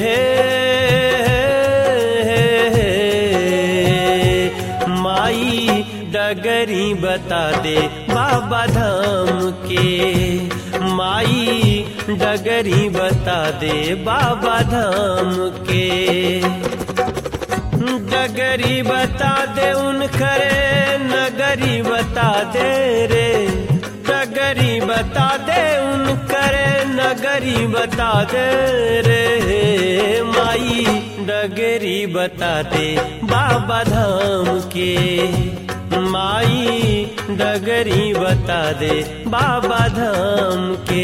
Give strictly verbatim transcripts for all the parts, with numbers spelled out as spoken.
माई डगरी बता दे बाबा धाम के, माई डगरी बता दे बाबा धाम के। डगरी बता दे उन करे नगरी बता दे रे, डगरी बता दे उन करे नगरी बता दे रे। माई डगरी बता दे बाबा धाम के, माई डगरी बता दे बाबा धाम के।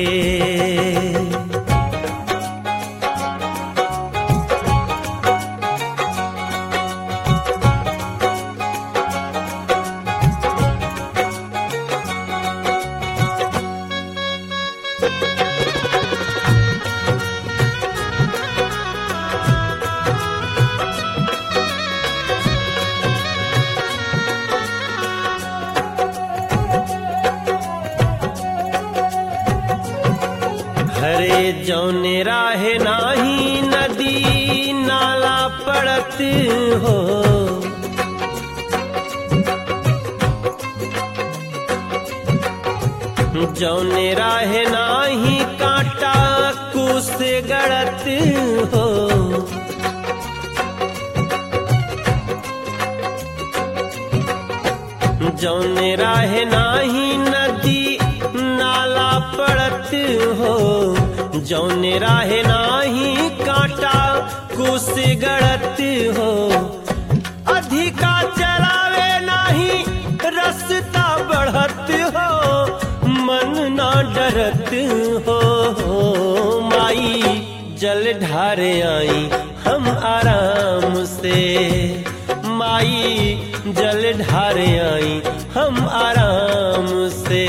हरे जौने राहे नाही नदी नाला पड़त हो, जौने राहे नाही कांटा कुस गड़त हो। जौने राहे नाही नदी नाला पड़त हो, जौने राहे नाही कांटा कुस गड़त हो। अधिका चलावे नाही रस्ता बढ़त हो, मन ना डरत हो। माई जल ढारे आई हम आराम से, माई जल ढारे आई हम आराम से।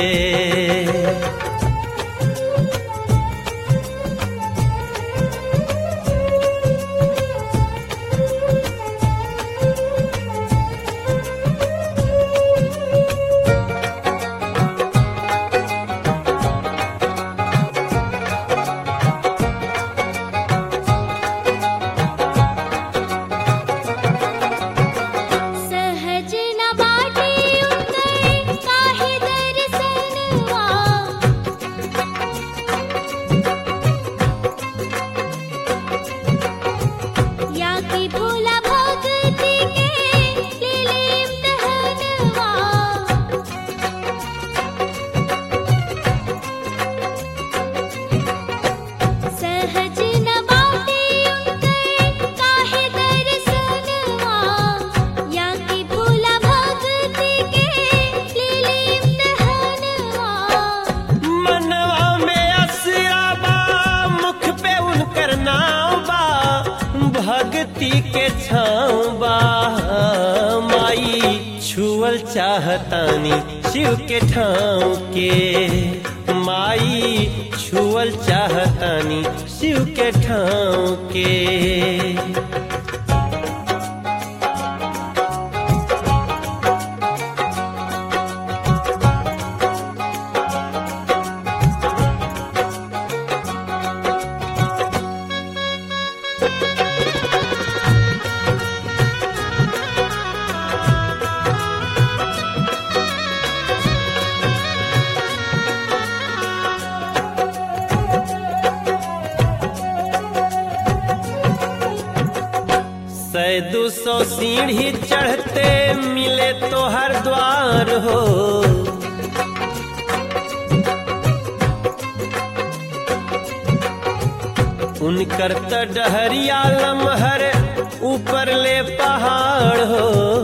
भक्ति के छाँबा माई छुअल चाहतानी शिव के ठाव के, माई छुअल चाहतानी शिव के ठाव के। सै दो सौ सीढ़ी चढ़ते मिले तो हर द्वार हो, उनकर त डहरिया लमहर ऊपर ले पहाड़ हो।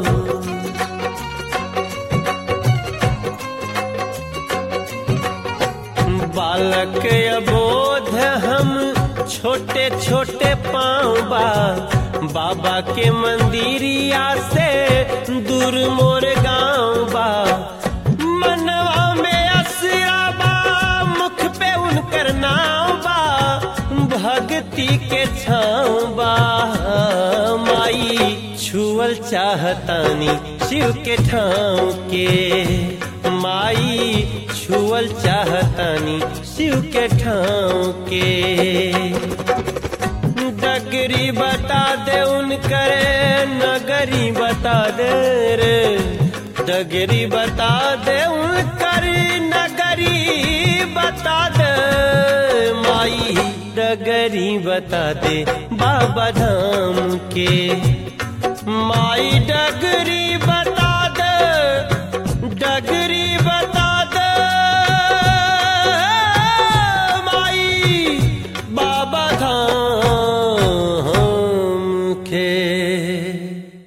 बालक अबोध हम छोटे छोटे पाँव बा, बाबा के मंदिरिया से दूर मोर गाँव बा। मनवा में असरा बा, मुख पे उनकर नाव बा, भक्ति के छाँव बा। माई छुअल चाहतानी शिव के ठाव के, माई छुअल चाहतानी शिव के ठाव के। डगरी बता दे उनकरे नगरी बता दे रे डगरी बता दे उनकरी नगरी बता दे माई डगरी बता दे बाबा धाम के माई डगरी बता दे डगरी बता दे माई बाबा धाम के